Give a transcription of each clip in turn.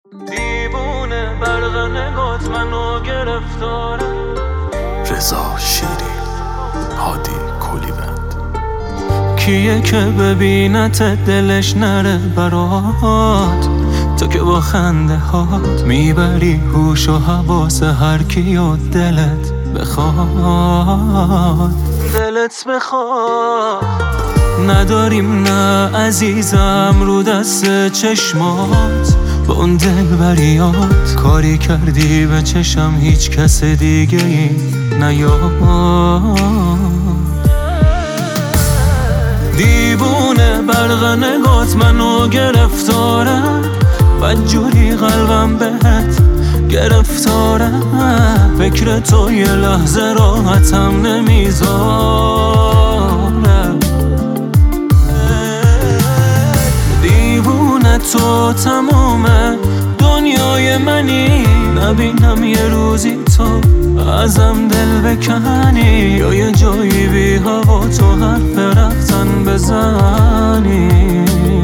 دیوونه برق نگات منو گرفتاره. رضا شیری، هادی کلیوند. کیه که ببینت دلش نره برات، تو که با خنده هات میبری هوش و حواس هر کی و دلت بخواد. دلت بخواد نداریم نه عزیزم، رو دست چشمات با اون دلبریات کاری کردی به چشم هیچ کس دیگه ای نیاد. دیوونه برق نگات منو گرفتاره، بدجوری قلبم بهت گرفتاره. فکر تو یه لحظه راحتم نمیذاره. دیوونه تو تموم دنیای منی، نبینم یه روزی تو ازم دل بکنی، یا یه جایی بی هوا تو حرف رفتن بزنی.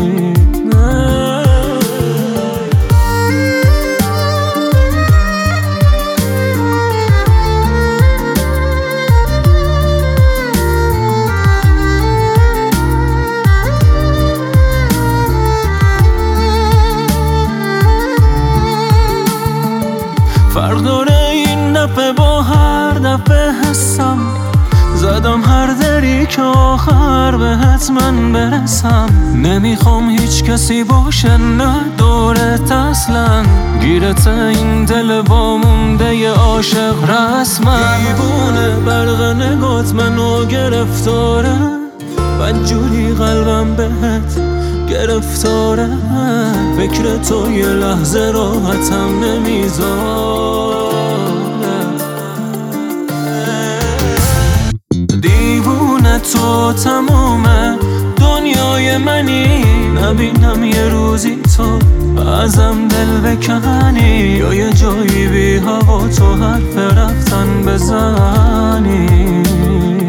فرق داره این دفعه با هر دفعه حسم، زدم هر دری که آخر بهت من برسم. نمیخوام هیچ کسی باشه نه دورت اصلا، گیرت این دل وامونده ی عاشق رسما. دیوونه برق نگات منو گرفتاره، بدجوری قلبم بهت گرفتاره. فکر تو یه لحظه راحتم نمیذاره. دیوونه تو تموم دنیای منی، نبینم یه روزی تو ازم دل بکنی، یا یه جایی بی هوا تو حرف رفتن بزنی.